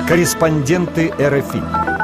Корреспонденты РФИ.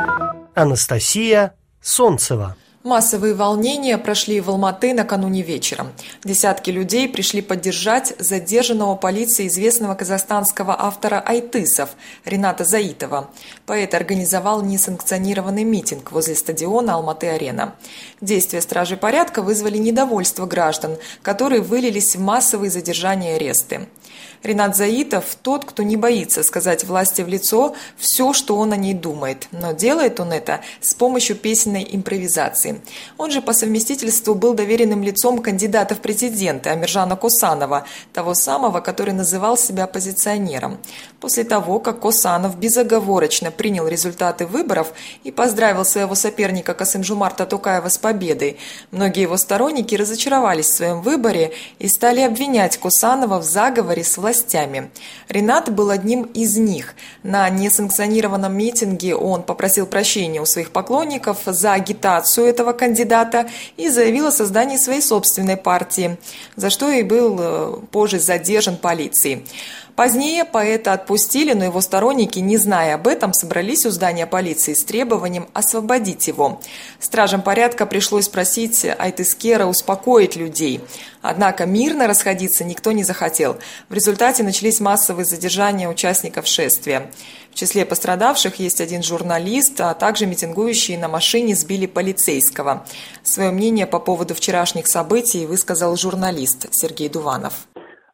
Анастасия Солнцева. Массовые волнения прошли в Алматы накануне вечером. Десятки людей пришли поддержать задержанного полицией известного казахстанского автора айтысов Рената Заитова. Поэт организовал несанкционированный митинг возле стадиона Алматы-Арена. Действия стражей порядка вызвали недовольство граждан, которые вылились в массовые задержания и аресты. Ренат Заитов – тот, кто не боится сказать власти в лицо все, что он о ней думает. Но делает он это с помощью песенной импровизации. Он же по совместительству был доверенным лицом кандидата в президенты Амиржана Косанова, того самого, который называл себя оппозиционером. После того, как Косанов безоговорочно принял результаты выборов и поздравил своего соперника Касым-Жомарта Токаева с победой, многие его сторонники разочаровались в своем выборе и стали обвинять Косанова в заговоре с властями. Ренат был одним из них. На несанкционированном митинге он попросил прощения у своих поклонников за агитацию этого кандидата и заявил о создании своей собственной партии, за что и был позже задержан полицией. Позднее поэта отпустили, но его сторонники, не зная об этом, собрались у здания полиции с требованием освободить его. Стражам порядка пришлось просить айтыскера успокоить людей. Однако мирно расходиться никто не захотел. В результате начались массовые задержания участников шествия. В числе пострадавших есть один журналист, а также митингующие на машине сбили полицейского. Свое мнение по поводу вчерашних событий высказал журналист Сергей Дуванов.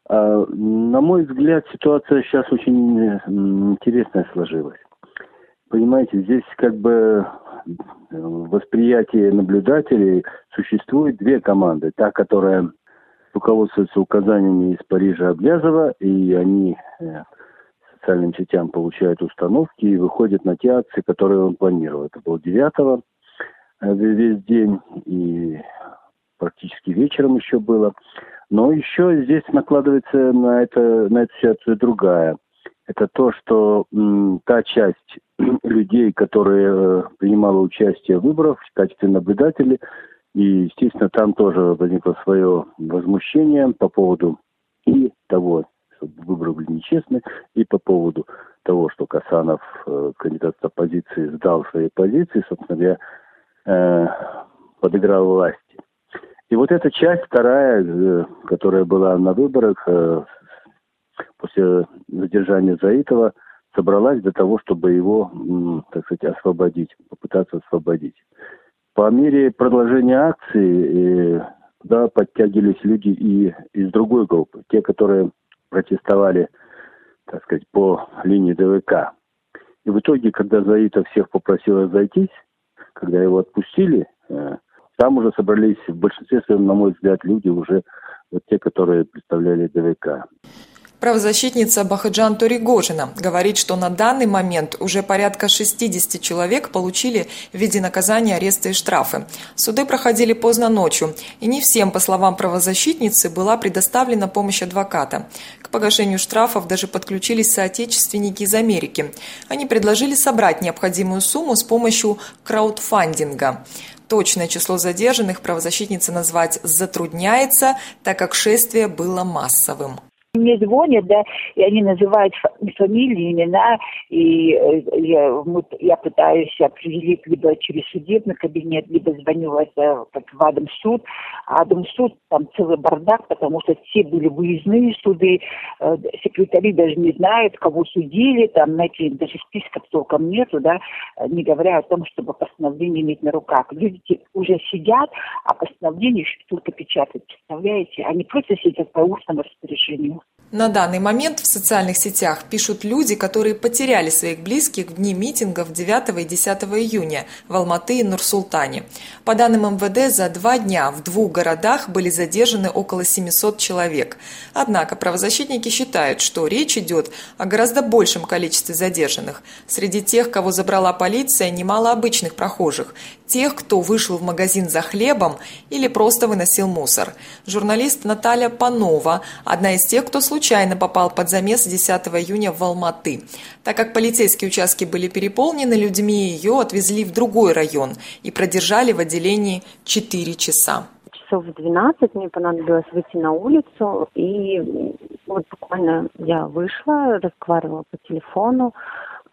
На мой взгляд, ситуация сейчас очень интересная сложилась. Понимаете, здесь как бы восприятие наблюдателей существует две команды. Та, которая руководствуется указаниями из Парижа Аблязова, и они социальным сетям получают установки и выходят на те акции, которые он планировал. Это было 9-го весь день, и практически вечером еще было. Но еще здесь накладывается на эту ситуацию другая. Это то, что та часть людей, которые принимала участие в выборах в качестве наблюдателей, и, естественно, там тоже возникло свое возмущение по поводу и того, что выборы были нечестны, и по поводу того, что Косанов, кандидат оппозиции, сдал свои позиции, собственно говоря, подыграл власти. И вот эта часть, вторая, которая была на выборах после задержания Заитова, собралась для того, чтобы его, так сказать, освободить, попытаться освободить. По мере продолжения акции туда подтягивались люди и из другой группы, те, которые протестовали, так сказать, по линии ДВК. И в итоге, когда Заитов всех попросил разойтись, когда его отпустили, там уже собрались в большинстве своем, на мой взгляд, люди уже вот те, которые представляли ДВК. Правозащитница Бахаджан Торигожина говорит, что на данный момент уже порядка 60 человек получили в виде наказания аресты и штрафы. Суды проходили поздно ночью, и не всем, по словам правозащитницы, была предоставлена помощь адвоката. К погашению штрафов даже подключились соотечественники из Америки. Они предложили собрать необходимую сумму с помощью краудфандинга. Точное число задержанных правозащитница назвать затрудняется, так как шествие было массовым. Мне звонят, да, и они называют фамилии, имена, и я пытаюсь определить либо через судебный кабинет, либо звоню в Адмсуд. А Адмсуд, там целый бардак, потому что все были выездные суды, секретари даже не знают, кого судили, там, знаете, даже списков толком нету, да, не говоря о том, чтобы постановление иметь на руках. Люди уже сидят, а постановление еще только печатают, представляете? Они просто сидят по устному распоряжению. На данный момент в социальных сетях пишут люди, которые потеряли своих близких в дни митингов 9 и 10 июня в Алматы и Нур-Султане. По данным МВД, за 2 дня в 2 городах были задержаны около 700 человек. Однако правозащитники считают, что речь идет о гораздо большем количестве задержанных. Среди тех, кого забрала полиция, немало обычных прохожих. Тех, кто вышел в магазин за хлебом или просто выносил мусор. Журналист Наталья Панова – одна из тех, кто случайно попал под замес 10 июня в Алматы. Так как полицейские участки были переполнены людьми, ее отвезли в другой район и продержали в отделении 4 часа. Часов в 12 мне понадобилось выйти на улицу, и вот буквально я вышла, разговаривала по телефону,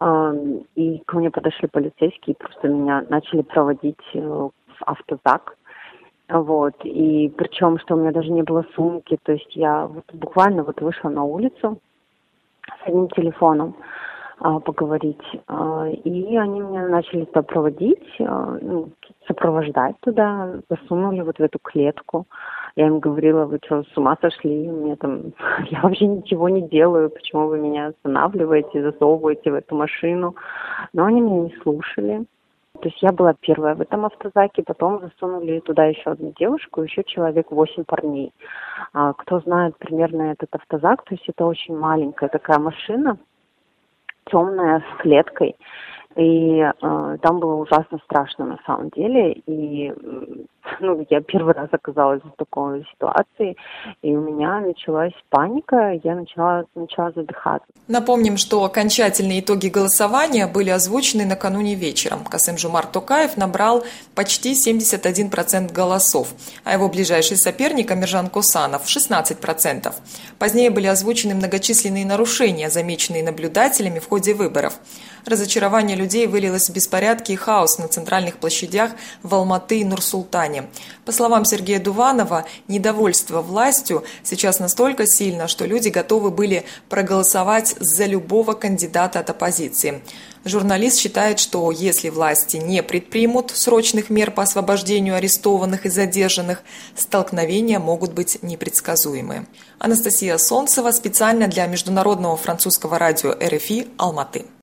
И ко мне подошли полицейские, просто меня начали проводить в автозак. Вот. И причем, что у меня даже не было сумки, то есть я буквально вышла на улицу с одним телефоном поговорить. И они меня начали туда проводить, сопровождать туда, засунули в эту клетку. Я им говорила: вы что, с ума сошли? Я вообще ничего не делаю, почему вы меня останавливаете, засовываете в эту машину? Но они меня не слушали. То есть я была первая в этом автозаке, потом засунули туда еще одну девушку, еще человек 8 парней. Кто знает примерно этот автозак, то есть это очень маленькая такая машина, темная, с клеткой. И там было ужасно страшно на самом деле. И я первый раз оказалась в такой ситуации, и у меня началась паника, я начала задыхаться. Напомним, что окончательные итоги голосования были озвучены накануне вечером. Касым-Жомарт Токаев набрал почти 71% голосов, а его ближайший соперник Амиржан Косанов – 16%. Позднее были озвучены многочисленные нарушения, замеченные наблюдателями в ходе выборов. Разочарование людей вылилось в беспорядки и хаос на центральных площадях в Алматы и Нур-Султане. По словам Сергея Дуванова, недовольство властью сейчас настолько сильно, что люди готовы были проголосовать за любого кандидата от оппозиции. Журналист считает, что если власти не предпримут срочных мер по освобождению арестованных и задержанных, столкновения могут быть непредсказуемы. Анастасия Солнцева специально для международного французского радио РФИ, Алматы.